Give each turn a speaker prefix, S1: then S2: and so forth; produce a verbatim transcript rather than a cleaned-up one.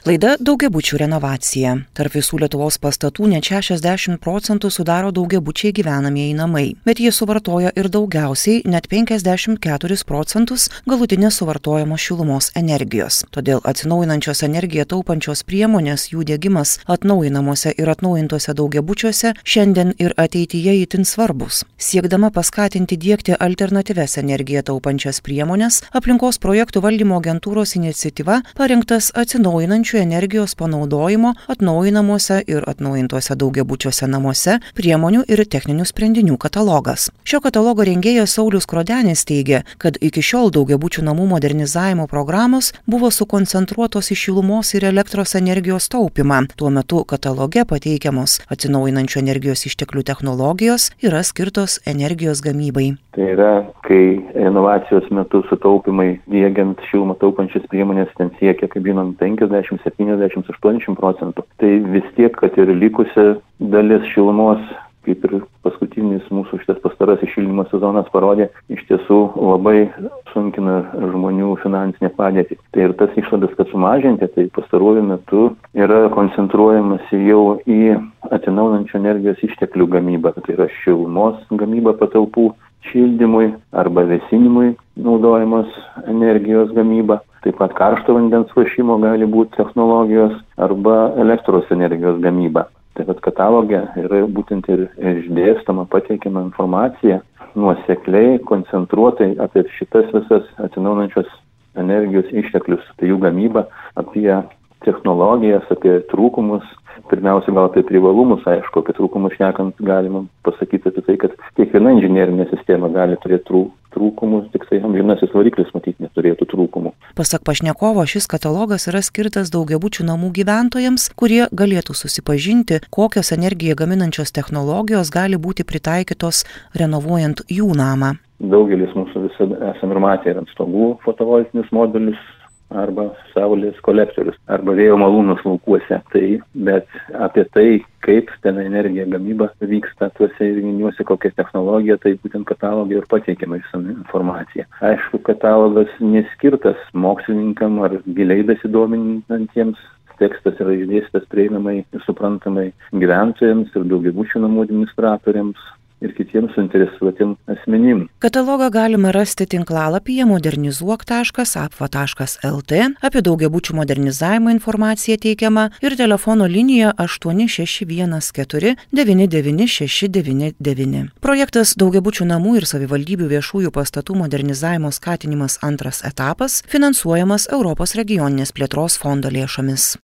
S1: Laida daugiabučių renovacija. Tarp visų Lietuvos pastatų net šešiasdešimt procentų sudaro daugiabučiai gyvenamieji namai, bet jie suvartoja ir daugiausiai, net penkiasdešimt keturis procentus galutinės suvartojamos šilumos energijos. Todėl atsinaujinančios energiją taupančios priemonės, jų diegimas atnaujinamuose ir atnaujintuose daugiabučiuose šiandien ir ateityje itin svarbus. Siekdama paskatinti diegti alternatyves energiją taupančias priemonės, aplinkos projektų valdymo agentūros iniciatyva parengtas atsinaujinančių energijos panaudojimo atnaujinamuose ir atnaujintuose daugiabučiuose namuose priemonių ir techninių sprendinių katalogas. Šio katalogo rengėjas Saulius Krodenis teigia, kad iki šiol daugiabučių namų modernizavimo programos buvo sukoncentruotos į šilumos ir elektros energijos taupymą. Tuo metu kataloge pateikiamos atsinaujinančių energijos išteklių technologijos yra skirtos energijos gamybai.
S2: Tai yra, kai renovacijos metu sutaupymai diegiant šilumą taupančias priemonės ten siekia, kaip žinom, penkiasdešimt, septyniasdešimt, aštuoniasdešimt procentų. Tai vis tiek, kad ir likusi dalis šilumos, kaip ir paskutinis mūsų šitas pastarasis šildymo sezonas parodė, iš tiesų labai sunkina žmonių finansinę padėtį. Tai ir tas išlaidas, kad sumažinti, tai pastaruoju metu yra koncentruojamasi jau į atsinaujinančių energijos išteklių gamybą, tai yra šilumos gamyba patalpų šildymui arba vėsinimui naudojamos energijos gamyba. Taip pat karšto vandens ruošimo gali būti technologijos arba elektros energijos gamyba. Taip pat kataloge yra būtent ir išdėstoma pateikiama informacija nuosekliai, koncentruotai apie šitas visas atsinaujinančios energijos išteklius, tai jų gamybą, apie technologijas, apie trūkumus. Pirmiausia, gal apie privalumus, aišku, apie trūkumus šnekant galima pasakyti apie tai, kad kiekviena inžinerinė sistema gali turėti trū, trūkumus, tik tai amžinasis variklis matyti neturėtų trūkumų.
S1: Pasak pašnekovo, šis katalogas yra skirtas daugiabučių namų gyventojams, kurie galėtų susipažinti, kokios energiją gaminančios technologijos gali būti pritaikytos renovuojant jų namą.
S2: Daugelis mūsų visada esame ir matę ir ant stogų fotovoltinius modulius, arba saulės kolektorius, arba vėjo malūnus laukuose. Tai, bet apie tai, kaip ten energija gamyba vyksta tuose įrenginiuose, kokia technologija, tai būtent katalogė ir pateikiama visą informaciją. Aišku, katalogas neskirtas mokslininkam ar giliai besidominantiems. Tekstas yra išdėstytas prieinamai ir suprantamai gyventojams ir daugiabučių namų administratoriams ir kitiems suinteresuotiem asmenim.
S1: Katalogą galima rasti tinklalapyje modernizuok taškas apva taškas lt, apie daugiabučių modernizavimo informaciją teikiama ir telefono linija aštuoni šeši vienas keturi devyni devyni šeši devyni devyni. Projektas daugiabučių namų ir savivaldybių viešųjų pastatų modernizavimo skatinimas antras etapas finansuojamas Europos regioninės plėtros fondo lėšomis.